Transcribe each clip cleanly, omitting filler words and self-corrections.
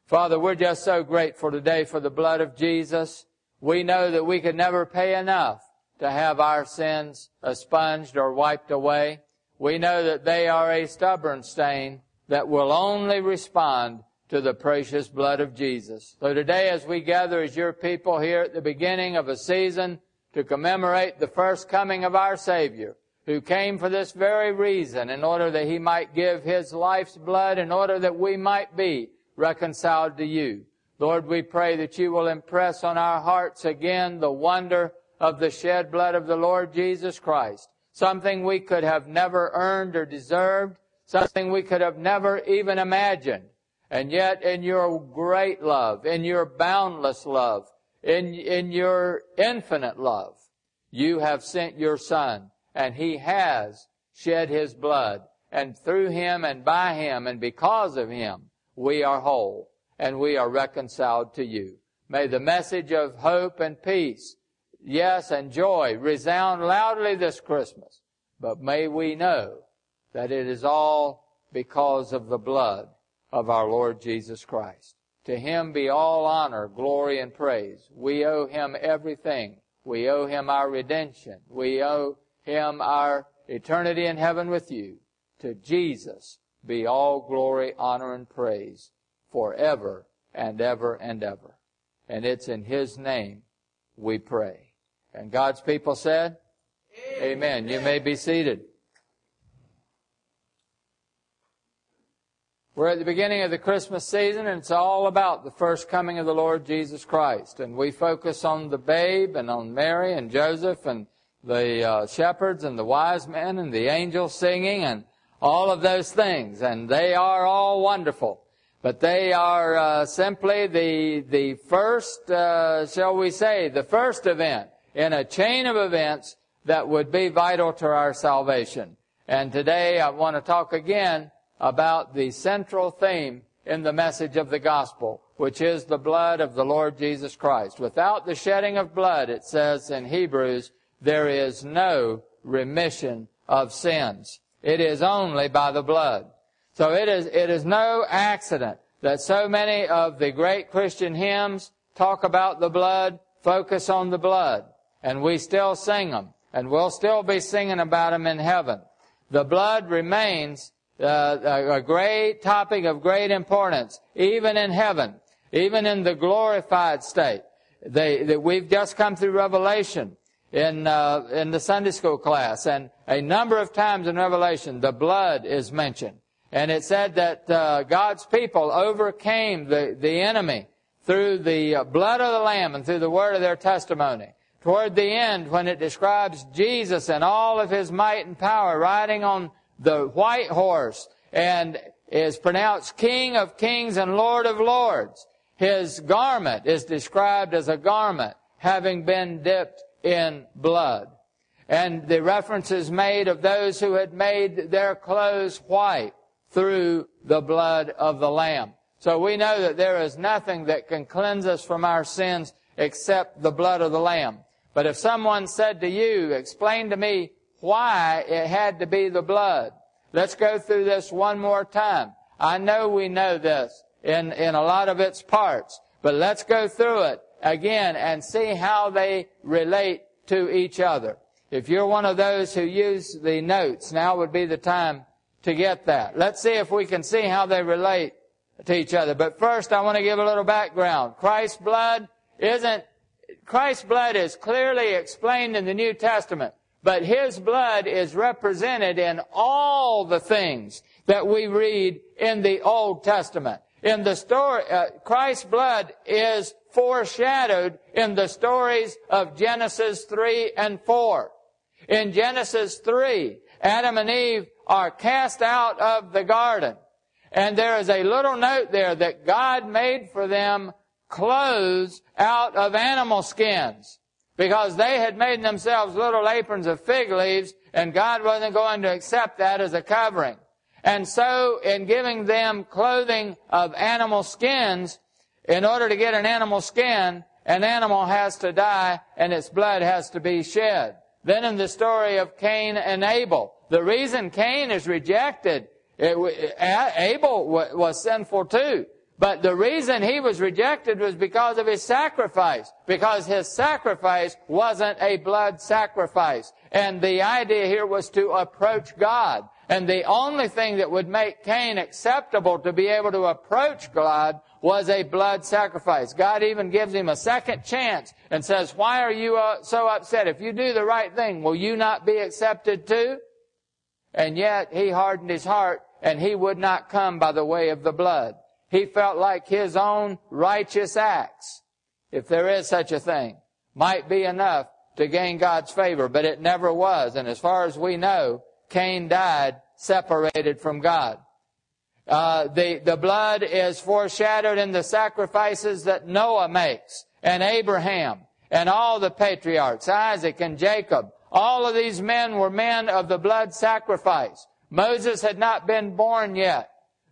Father, we're just so grateful today for the blood of Jesus. We know that we could never pay enough to have our sins expunged or wiped away. We know that they are a stubborn stain that will only respond to the precious blood of Jesus. So today, as we gather as your people here at the beginning of a season to commemorate the first coming of our Savior, who came for this very reason, in order that He might give His life's blood, in order that we might be reconciled to you. Lord, we pray that you will impress on our hearts again the wonder of the shed blood of the Lord Jesus Christ, something we could have never earned or deserved, something we could have never even imagined. And yet in your great love, in your boundless love, in your infinite love, you have sent your Son, and He has shed His blood. And through Him and by Him and because of Him, we are whole and we are reconciled to you. May the message of hope and peace, yes, and joy resound loudly this Christmas. But may we know that it is all because of the blood of our Lord Jesus Christ. To Him be all honor, glory, and praise. We owe Him everything. We owe Him our redemption. We owe Him our eternity in heaven with you. To Jesus be all glory, honor, and praise forever and ever and ever. And it's in His name we pray. And God's people said, Amen. You may be seated. We're at the beginning of the Christmas season, and it's all about the first coming of the Lord Jesus Christ. And we focus on the babe and on Mary and Joseph and the shepherds and the wise men and the angels singing and all of those things. And they are all wonderful. But they are simply the first, shall we say, the first event in a chain of events that would be vital to our salvation. And today I want to talk again about the central theme in the message of the gospel, which is the blood of the Lord Jesus Christ. Without the shedding of blood, it says in Hebrews, there is no remission of sins. It is only by the blood. So it is no accident that so many of the great Christian hymns talk about the blood, focus on the blood, and we still sing them, and we'll still be singing about them in heaven. The blood remains a great topic of great importance, even in heaven, even in the glorified state. We've just come through Revelation in the Sunday school class, and a number of times in Revelation the blood is mentioned. And it said that God's people overcame the enemy through the blood of the Lamb and through the word of their testimony. Toward the end, when it describes Jesus and all of His might and power riding on the white horse and is pronounced King of Kings and Lord of Lords, His garment is described as a garment having been dipped in blood. And the reference is made of those who had made their clothes white through the blood of the Lamb. So we know that there is nothing that can cleanse us from our sins except the blood of the Lamb. But if someone said to you, explain to me why it had to be the blood, let's go through this one more time. I know we know this in a lot of its parts, but let's go through it again and see how they relate to each other. If you're one of those who use the notes, now would be the time to get that. Let's see if we can see how they relate to each other. But first, I want to give a little background. Christ's blood is clearly explained in the New Testament, but His blood is represented in all the things that we read in the Old Testament. In the story, Christ's blood is foreshadowed in the stories of Genesis 3 and 4. In Genesis 3, Adam and Eve are cast out of the garden. And there is a little note there that God made for them clothes out of animal skins, because they had made themselves little aprons of fig leaves, and God wasn't going to accept that as a covering. And so in giving them clothing of animal skins, in order to get an animal skin, an animal has to die and its blood has to be shed. Then in the story of Cain and Abel, the reason Cain is rejected, Abel was sinful too, But the reason he was rejected was because of his sacrifice. Because his sacrifice wasn't a blood sacrifice. And the idea here was to approach God. And the only thing that would make Cain acceptable to be able to approach God was a blood sacrifice. God even gives him a second chance and says, why are you so upset? If you do the right thing, will you not be accepted too? And yet he hardened his heart, and he would not come by the way of the blood. He felt like his own righteous acts, if there is such a thing, might be enough to gain God's favor, but it never was. And as far as we know, Cain died separated from God. The blood is foreshadowed in the sacrifices that Noah makes, and Abraham, and all the patriarchs, Isaac and Jacob. All of these men were men of the blood sacrifice. Moses had not been born yet.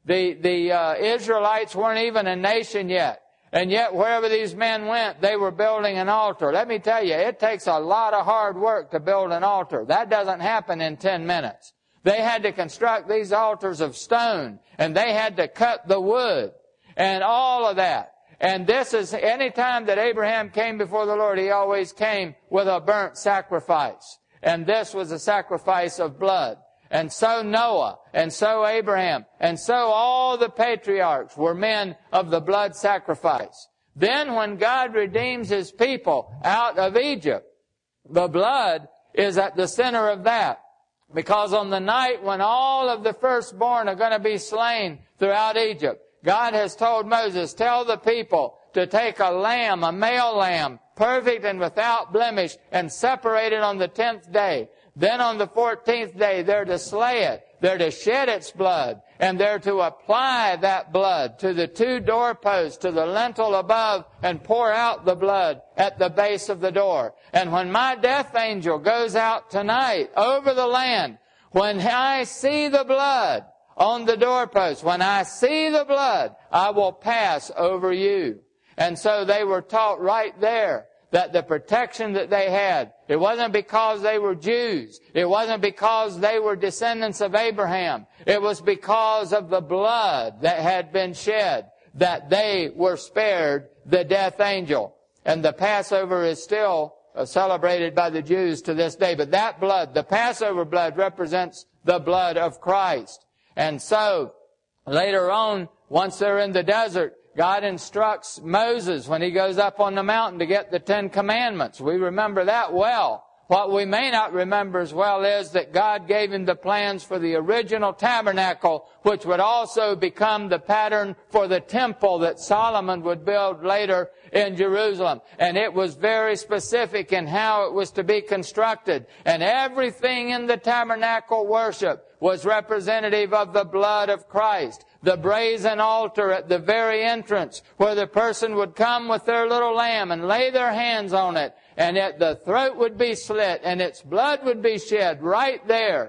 The Israelites weren't even a nation yet. And yet wherever these men went, they were building an altar. Let me tell you, it takes a lot of hard work to build an altar. That doesn't happen in 10 minutes. They had to construct these altars of stone, and they had to cut the wood, and all of that. And this is, any time that Abraham came before the Lord, he always came with a burnt sacrifice. And this was a sacrifice of blood. And so Noah, and so Abraham, and so all the patriarchs were men of the blood sacrifice. Then when God redeems His people out of Egypt, the blood is at the center of that. Because on the night when all of the firstborn are going to be slain throughout Egypt, God has told Moses, tell the people to take a lamb, a male lamb, perfect and without blemish, and separate it on the 10th day. Then on the 14th day, they're to slay it. They're to shed its blood. And they're to apply that blood to the 2 doorposts, to the lintel above, and pour out the blood at the base of the door. And when my death angel goes out tonight over the land, when I see the blood on the doorpost, when I see the blood, I will pass over you. And so they were taught right there that the protection that they had, it wasn't because they were Jews. It wasn't because they were descendants of Abraham. It was because of the blood that had been shed that they were spared the death angel. And the Passover is still celebrated by the Jews to this day. But that blood, the Passover blood, represents the blood of Christ. And so, later on, once they're in the desert, God instructs Moses when he goes up on the mountain to get the 10 Commandments. We remember that well. What we may not remember as well is that God gave him the plans for the original tabernacle, which would also become the pattern for the temple that Solomon would build later in Jerusalem. And it was very specific in how it was to be constructed. And everything in the tabernacle worship was representative of the blood of Christ. The brazen altar at the very entrance, where the person would come with their little lamb and lay their hands on it, and the throat would be slit, and its blood would be shed right there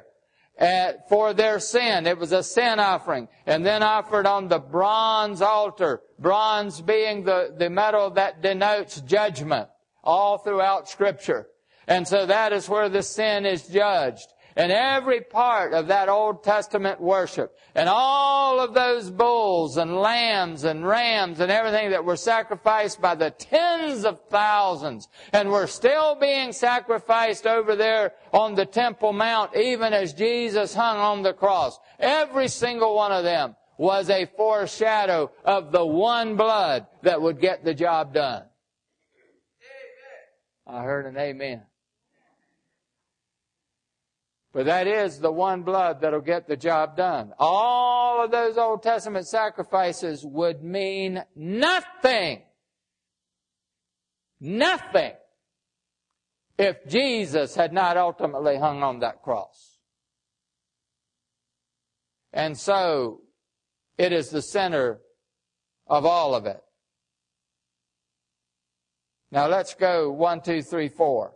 for their sin. It was a sin offering. And then offered on the bronze altar, bronze being the metal that denotes judgment, all throughout Scripture. And so that is where the sin is judged. And every part of that Old Testament worship, and all of those bulls and lambs and rams and everything that were sacrificed by the tens of thousands, and were still being sacrificed over there on the Temple Mount, even as Jesus hung on the cross. Every single one of them was a foreshadow of the one blood that would get the job done. Amen. I heard an amen. But that is the one blood that'll get the job done. All of those Old Testament sacrifices would mean nothing. Nothing. If Jesus had not ultimately hung on that cross. And so, it is the center of all of it. Now let's go 1, 2, 3, 4.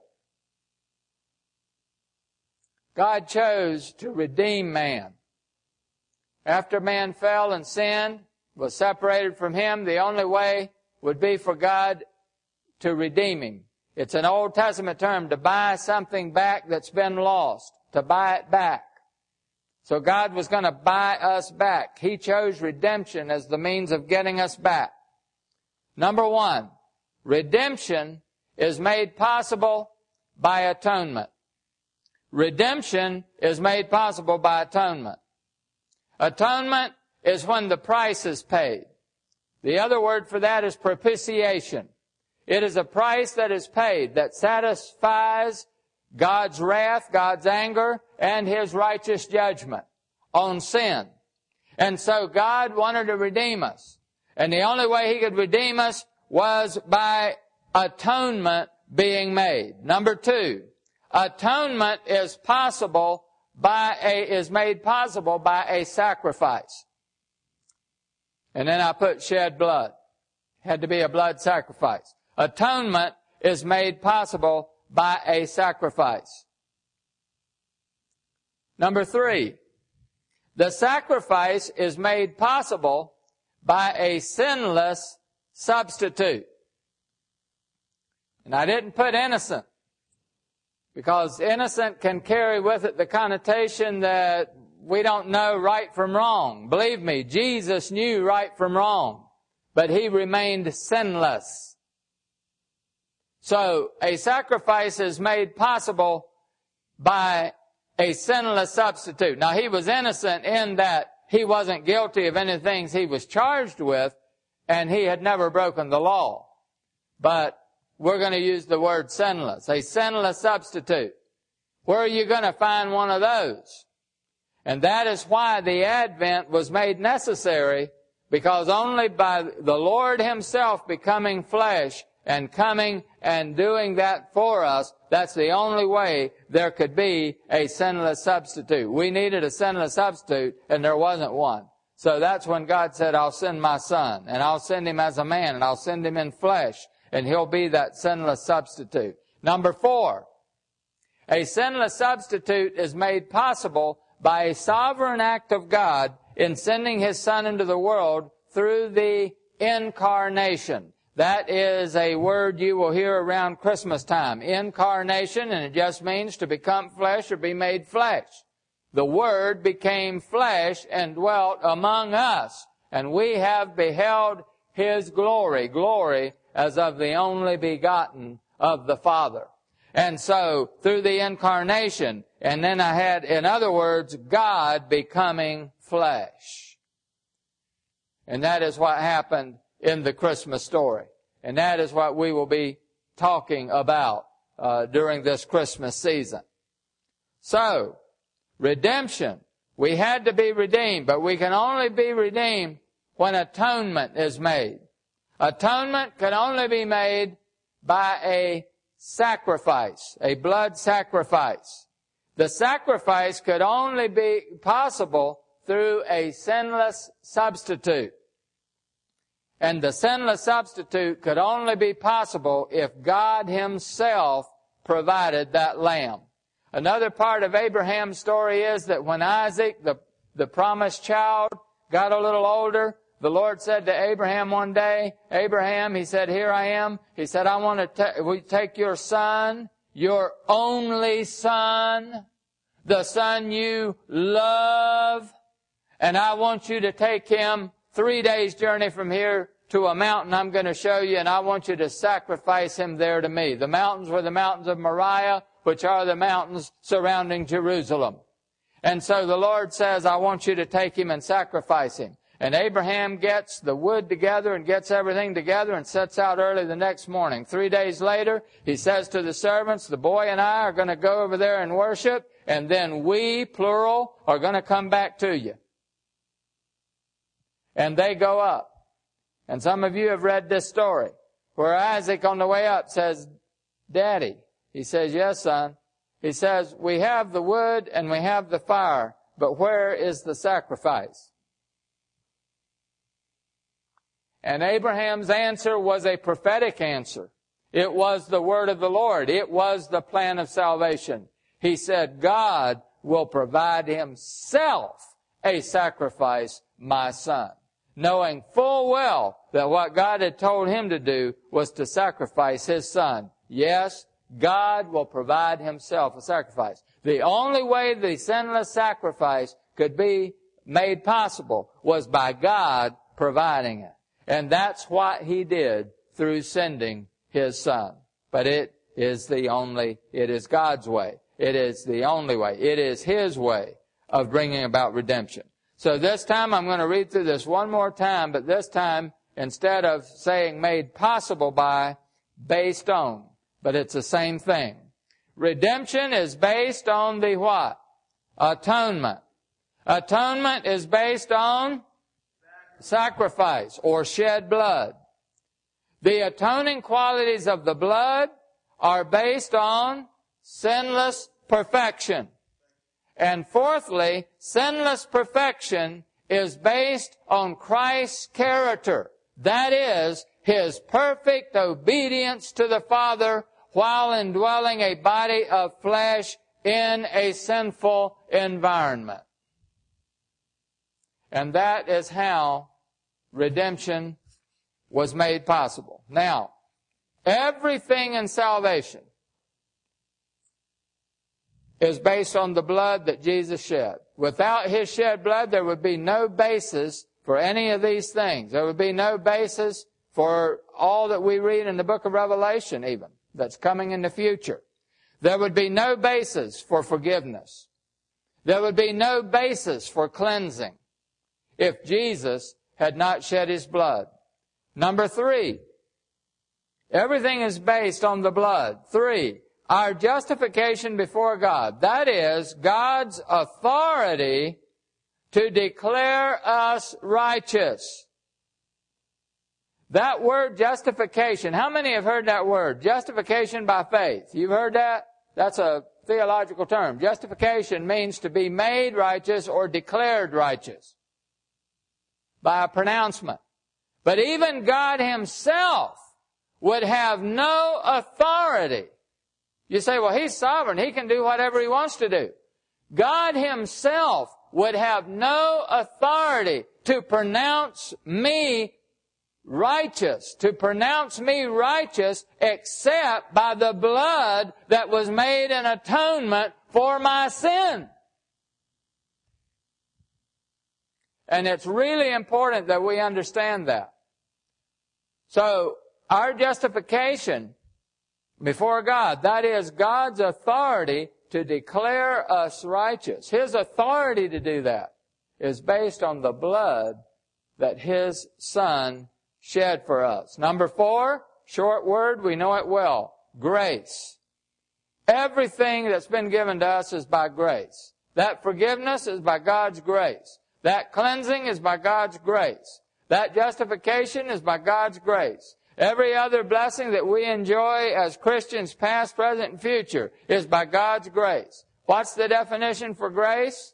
God chose to redeem man. After man fell and sinned, was separated from Him, the only way would be for God to redeem him. It's an Old Testament term, to buy something back that's been lost, to buy it back. So God was going to buy us back. He chose redemption as the means of getting us back. Number one, redemption is made possible by atonement. Redemption is made possible by atonement. Atonement is when the price is paid. The other word for that is propitiation. It is a price that is paid that satisfies God's wrath, God's anger, and His righteous judgment on sin. And so God wanted to redeem us. And the only way He could redeem us was by atonement being made. Number two, atonement is made possible by a sacrifice. And then I put shed blood. Had to be a blood sacrifice. Atonement is made possible by a sacrifice. Number three, the sacrifice is made possible by a sinless substitute. And I didn't put innocent, because innocent can carry with it the connotation that we don't know right from wrong. Believe me, Jesus knew right from wrong, but He remained sinless. So a sacrifice is made possible by a sinless substitute. Now, He was innocent in that He wasn't guilty of any things He was charged with, and He had never broken the law. But we're going to use the word sinless, a sinless substitute. Where are you going to find one of those? And that is why the Advent was made necessary, because only by the Lord Himself becoming flesh and coming and doing that for us, that's the only way there could be a sinless substitute. We needed a sinless substitute, and there wasn't one. So that's when God said, I'll send my Son, and I'll send Him as a man, and I'll send Him in flesh, and He'll be that sinless substitute. Number four, a sinless substitute is made possible by a sovereign act of God in sending His Son into the world through the incarnation. That is a word you will hear around Christmas time. Incarnation, and it just means to become flesh or be made flesh. The Word became flesh and dwelt among us, and we have beheld His glory, glory as of the only begotten of the Father. And so, through the incarnation, and then I had, in other words, God becoming flesh. And that is what happened in the Christmas story. And that is what we will be talking about during this Christmas season. So, redemption. We had to be redeemed, but we can only be redeemed when atonement is made. Atonement can only be made by a sacrifice, a blood sacrifice. The sacrifice could only be possible through a sinless substitute. And the sinless substitute could only be possible if God Himself provided that lamb. Another part of Abraham's story is that when Isaac, the promised child, got a little older, the Lord said to Abraham one day, Abraham, He said, here I am. He said, I want to take your son, your only son, the son you love, and I want you to take him 3 days' journey from here to a mountain I'm going to show you, and I want you to sacrifice him there to me. The mountains were the mountains of Moriah, which are the mountains surrounding Jerusalem. And so the Lord says, I want you to take him and sacrifice him. And Abraham gets the wood together and gets everything together and sets out early the next morning. 3 days later, he says to the servants, the boy and I are going to go over there and worship, and then we, plural, are going to come back to you. And they go up. And some of you have read this story, where Isaac on the way up says, Daddy. He says, yes, son. He says, we have the wood and we have the fire, but where is the sacrifice? And Abraham's answer was a prophetic answer. It was the word of the Lord. It was the plan of salvation. He said, God will provide Himself a sacrifice, my son. Knowing full well that what God had told him to do was to sacrifice his son. Yes, God will provide Himself a sacrifice. The only way the sinless sacrifice could be made possible was by God providing it. And that's what He did through sending His Son. But it is God's way. It is the only way. It is His way of bringing about redemption. So this time I'm going to read through this one more time, but this time, instead of saying made possible by, based on. But it's the same thing. Redemption is based on the what? Atonement. Atonement is based on sacrifice or shed blood. The atoning qualities of the blood are based on sinless perfection. And fourthly, sinless perfection is based on Christ's character. That is, His perfect obedience to the Father while indwelling a body of flesh in a sinful environment. And that is how redemption was made possible. Now, everything in salvation is based on the blood that Jesus shed. Without His shed blood, there would be no basis for any of these things. There would be no basis for all that we read in the book of Revelation even, that's coming in the future. There would be no basis for forgiveness. There would be no basis for cleansing if Jesus had not shed His blood. Number 3, everything is based on the blood. 3, our justification before God. That is, God's authority to declare us righteous. That word justification, how many have heard that word? Justification by faith. You've heard that? That's a theological term. Justification means to be made righteous or declared righteous by a pronouncement. But even God Himself would have no authority. You say, well, He's sovereign. He can do whatever He wants to do. God Himself would have no authority to pronounce me righteous, except by the blood that was made in atonement for my sin. And it's really important that we understand that. So, our justification before God, that is God's authority to declare us righteous. His authority to do that is based on the blood that His Son shed for us. Number 4, short word, we know it well, grace. Everything that's been given to us is by grace. That forgiveness is by God's grace. That cleansing is by God's grace. That justification is by God's grace. Every other blessing that we enjoy as Christians, past, present, and future, is by God's grace. What's the definition for grace?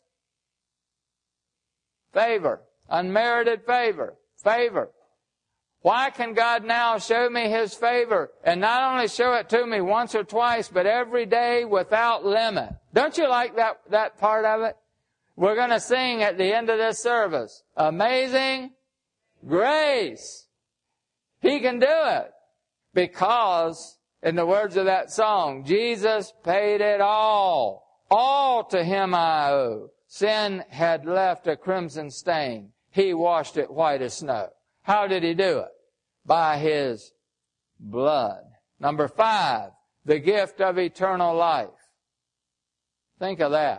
Favor. Unmerited favor. Favor. Why can God now show me His favor and not only show it to me once or twice, but every day without limit? Don't you like that part of it? We're going to sing at the end of this service, Amazing Grace. He can do it because, in the words of that song, Jesus paid it all. All to Him I owe. Sin had left a crimson stain. He washed it white as snow. How did He do it? By His blood. Number 5, the gift of eternal life. Think of that.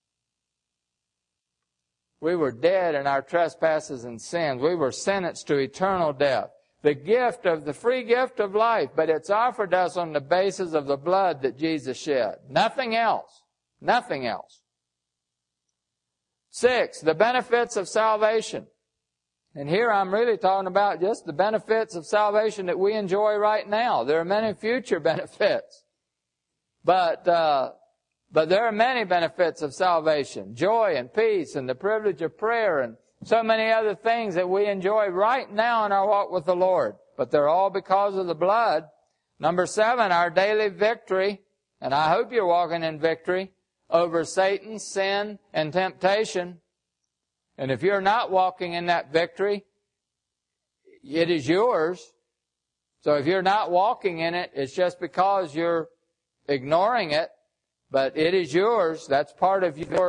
We were dead in our trespasses and sins. We were sentenced to eternal death. The free gift of life, but it's offered us on the basis of the blood that Jesus shed. Nothing else. Nothing else. 6, the benefits of salvation. And here I'm really talking about just the benefits of salvation that we enjoy right now. There are many future benefits. But there are many benefits of salvation. Joy and peace and the privilege of prayer and so many other things that we enjoy right now in our walk with the Lord. But they're all because of the blood. Number 7, our daily victory. And I hope you're walking in victory over Satan, sin, and temptation. And if you're not walking in that victory, it is yours. So if you're not walking in it, it's just because you're ignoring it. But it is yours. That's part of your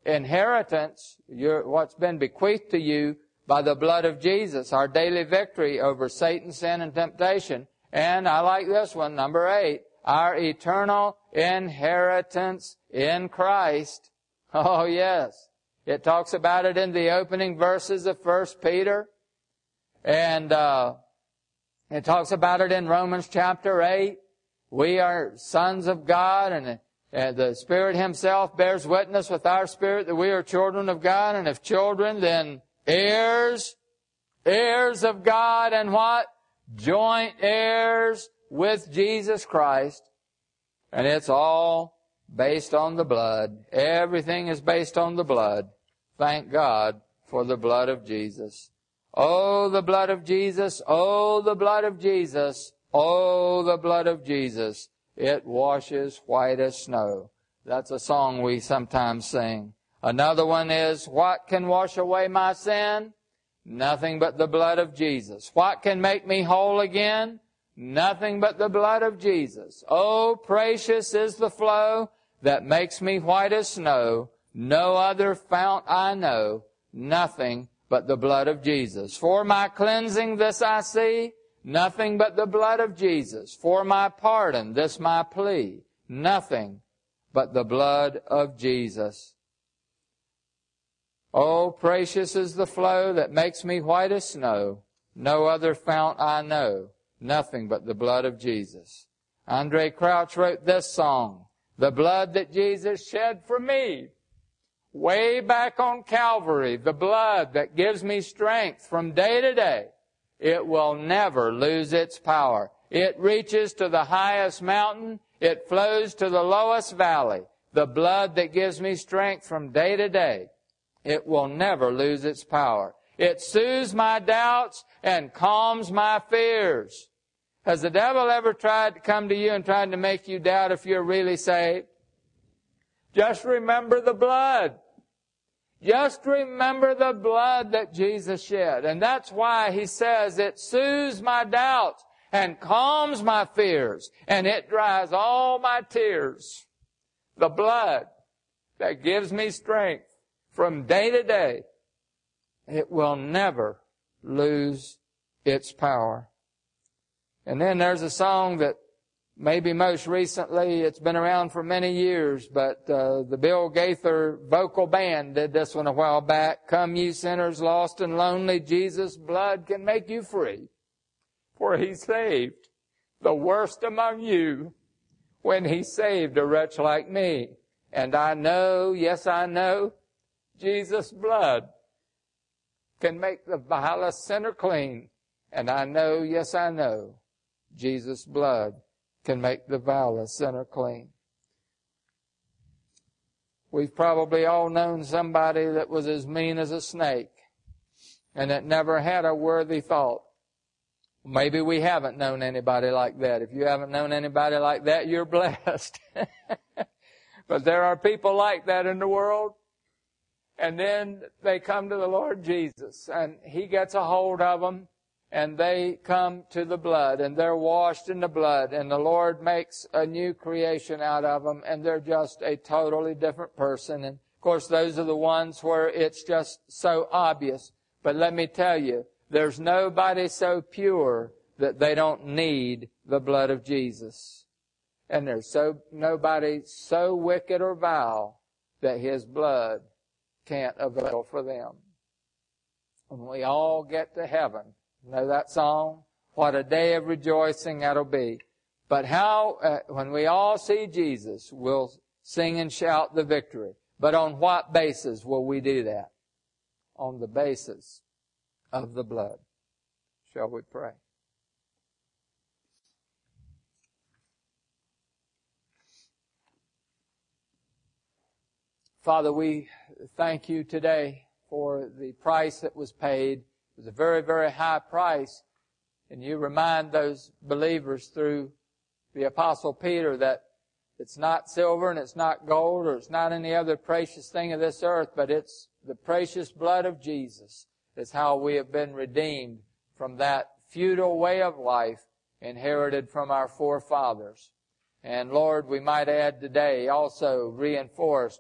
inheritance, what's been bequeathed to you by the blood of Jesus, our daily victory over Satan, sin, and temptation. And I like this one, number 8, our eternal inheritance in Christ. Oh, yes. It talks about it in the opening verses of 1 Peter. And it talks about it in Romans chapter 8. We are sons of God, and the Spirit Himself bears witness with our spirit that we are children of God, and if children, then heirs, heirs of God, and what? Joint heirs with Jesus Christ. And it's all based on the blood. Everything is based on the blood. Thank God for the blood of Jesus. Oh, the blood of Jesus. Oh, the blood of Jesus. Oh, the blood of Jesus. It washes white as snow. That's a song we sometimes sing. Another one is, what can wash away my sin? Nothing but the blood of Jesus. What can make me whole again? Nothing but the blood of Jesus. Oh, precious is the flow that makes me white as snow. No other fount I know. Nothing but the blood of Jesus. For my cleansing this I see. Nothing but the blood of Jesus. For my pardon this my plea. Nothing but the blood of Jesus. Oh, precious is the flow that makes me white as snow. No other fount I know. Nothing but the blood of Jesus. Andre Crouch wrote this song. The blood that Jesus shed for me. Way back on Calvary. The blood that gives me strength from day to day. It will never lose its power. It reaches to the highest mountain. It flows to the lowest valley. The blood that gives me strength from day to day. It will never lose its power. It soothes my doubts and calms my fears. Has the devil ever tried to come to you and tried to make you doubt if you're really saved? Just remember the blood. Just remember the blood that Jesus shed. And that's why He says it soothes my doubts and calms my fears. And it dries all my tears. The blood that gives me strength from day to day. It will never lose its power. And then there's a song that maybe most recently, it's been around for many years, but the Bill Gaither vocal band did this one a while back. Come you sinners lost and lonely, Jesus' blood can make you free. For He saved the worst among you when He saved a wretch like me. And I know, yes I know, Jesus' blood can make the vilest sinner clean. And I know, yes I know, Jesus' blood can make the vilest sinner clean. We've probably all known somebody that was as mean as a snake and that never had a worthy thought. Maybe we haven't known anybody like that. If you haven't known anybody like that, you're blessed. But there are people like that in the world. And then they come to the Lord Jesus and He gets a hold of them. And they come to the blood, and they're washed in the blood, and the Lord makes a new creation out of them, and they're just a totally different person. And, of course, those are the ones where it's just so obvious. But let me tell you, there's nobody so pure that they don't need the blood of Jesus. And there's nobody so wicked or vile that His blood can't avail for them. When we all get to heaven, know that song? What a day of rejoicing that'll be. But how, when we all see Jesus, we'll sing and shout the victory. But on what basis will we do that? On the basis of the blood. Shall we pray? Father, we thank You today for the price that was paid. It was a very, very high price. And You remind those believers through the Apostle Peter that it's not silver and it's not gold or it's not any other precious thing of this earth, but it's the precious blood of Jesus. It's how we have been redeemed from that futile way of life inherited from our forefathers. And Lord, we might add today also reinforced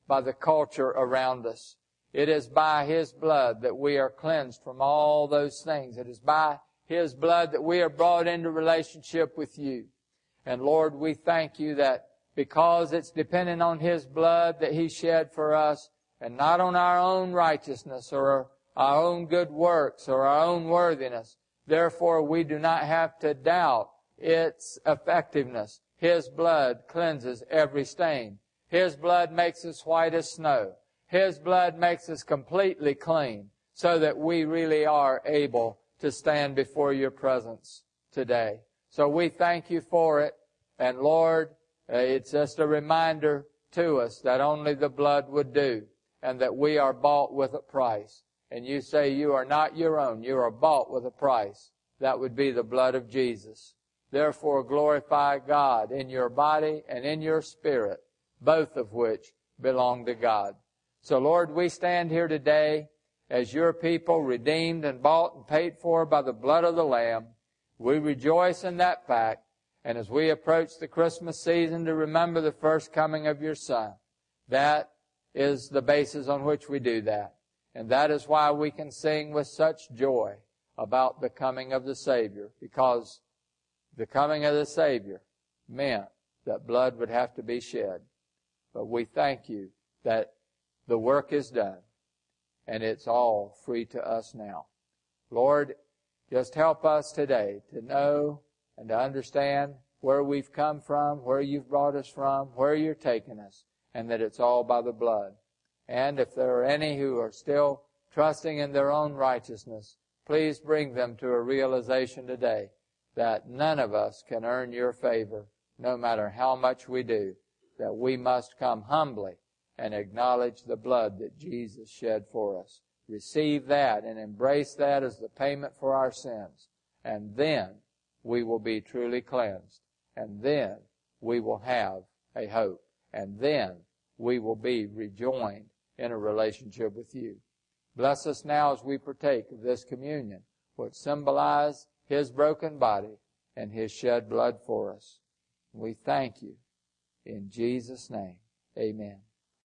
by the culture around us. It is by His blood that we are cleansed from all those things. It is by His blood that we are brought into relationship with You. And Lord, we thank You that because it's dependent on His blood that He shed for us, and not on our own righteousness or our own good works or our own worthiness, therefore we do not have to doubt its effectiveness. His blood cleanses every stain. His blood makes us white as snow. His blood makes us completely clean, so that we really are able to stand before Your presence today. So we thank You for it. And Lord, it's just a reminder to us that only the blood would do, and that we are bought with a price. And You say You are not Your own. You are bought with a price. That would be the blood of Jesus. Therefore glorify God in your body and in your spirit, both of which belong to God. So Lord, we stand here today as Your people, redeemed and bought and paid for by the blood of the Lamb. We rejoice in that fact. And as we approach the Christmas season to remember the first coming of Your Son, that is the basis on which we do that. And that is why we can sing with such joy about the coming of the Savior, because the coming of the Savior meant that blood would have to be shed. But we thank You that the work is done, and it's all free to us now. Lord, just help us today to know and to understand where we've come from, where You've brought us from, where You're taking us, and that it's all by the blood. And if there are any who are still trusting in their own righteousness, please bring them to a realization today that none of us can earn Your favor, no matter how much we do, that we must come humbly and acknowledge the blood that Jesus shed for us. Receive that and embrace that as the payment for our sins. And then we will be truly cleansed. And then we will have a hope. And then we will be rejoined in a relationship with You. Bless us now as we partake of this communion, which symbolizes His broken body and His shed blood for us. We thank You. In Jesus' name, amen.